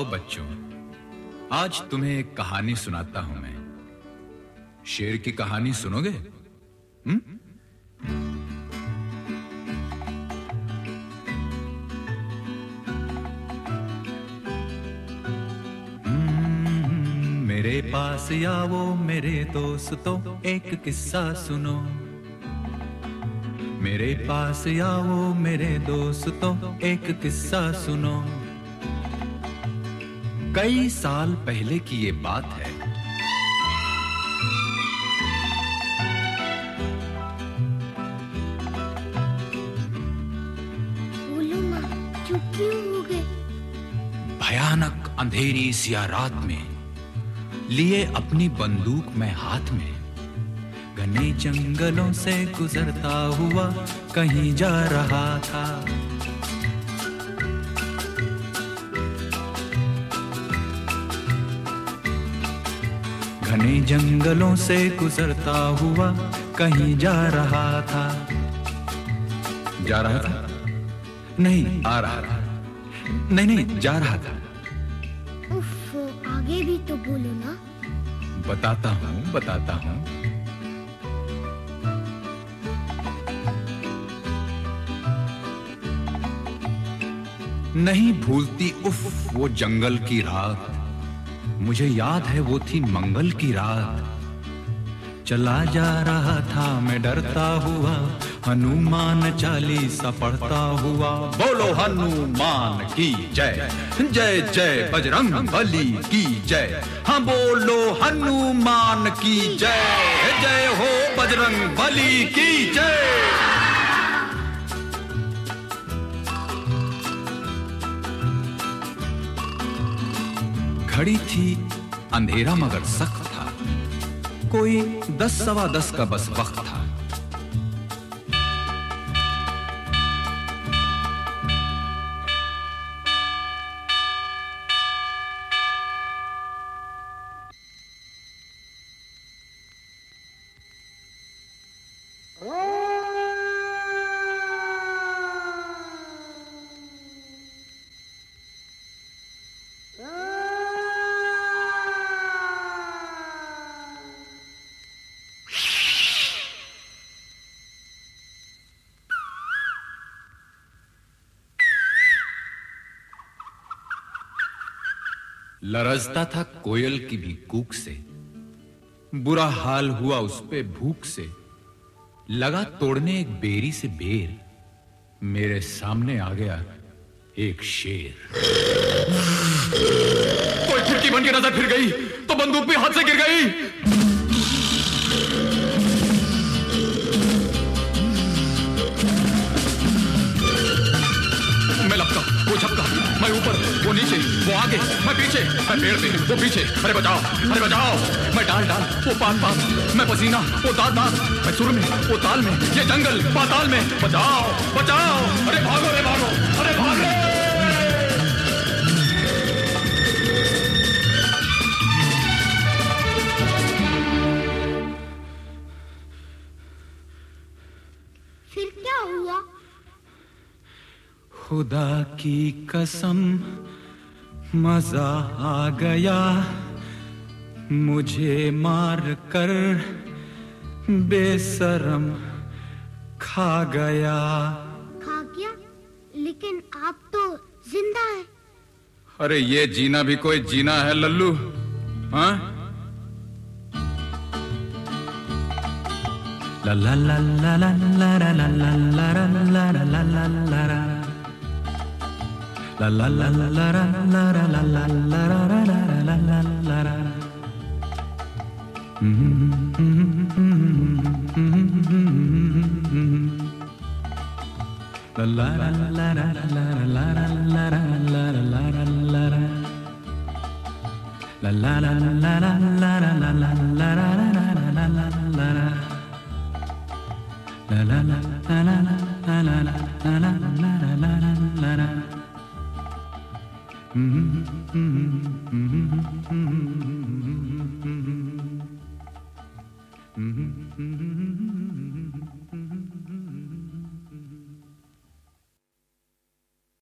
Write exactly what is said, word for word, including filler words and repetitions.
आओ बच्चों, आज तुम्हें एक कहानी सुनाता हूं मैं। शेर की कहानी सुनोगे? हम्म? मेरे पास आओ मेरे दोस्तों, एक किस्सा सुनो। मेरे पास आओ मेरे दोस्तों, एक किस्सा सुनो। कई साल पहले की ये बात है। बोलो माँ, चुप क्यों हो गए? भयानक अंधेरी सी रात में लिए अपनी बंदूक में हाथ में, घने जंगलों से गुजरता हुआ कहीं जा रहा था। घने जंगलों से गुजरता हुआ कहीं जा रहा था। जा रहा था? नहीं, आ रहा था। नहीं नहीं, जा रहा था। उफ, आगे भी तो बोलो ना। बताता हूँ बताता हूँ। नहीं भूलती उफ वो जंगल की रात, मुझे याद है वो थी मंगल की रात। चला जा रहा था मैं डरता हुआ, हनुमान चालीसा पढ़ता हुआ। बोलो हनुमान की जय, जय जय बजरंग बली की जय। हाँ बोलो हनुमान की जय, जय हो बजरंग बली की जय। घड़ी थी अंधेरा मगर सख्त था, कोई दस सवा दस का बस वक्त था। लरजता था कोयल की भी कूक से, बुरा हाल हुआ उस पे भूख से। लगा तोड़ने एक बेरी से बेर, मेरे सामने आ गया एक शेर। कोई खिड़की बन के नजर फिर गई तो बंदूक भी हाथ से गिर गई। मैं लपका, वो झपका, मैं ऊपर, वो नीचे, वो आगे, मैं पीछे, मैं पेड़ पे, वो पीछे। अरे बचाओ, अरे बचाओ। मैं डाल डाल, वो पान पान, मैं पसीना, वो दांत दांत, मैं सुर में, वो ताल में, ये जंगल पाताल में। बचाओ, बचाओ। अरे भागो, अरे भागो, अरे भागो। फिर क्या हुआ? खुदा की कसम मजा आ गया, मुझे मार कर बेशरम खा गया। खा गया? लेकिन आप तो जिंदा हैं। अरे ये जीना भी कोई जीना है लल्लू, हाँ? ला ला ला ला ला ला ला ला ला ला ला ला ला ला ला La la la la la la la la la la la la la la la la. La la la la la la la la la la la la la la. La la la la la la la la la la la la la la. La la la la la la la la la la la la. Mm-hmm.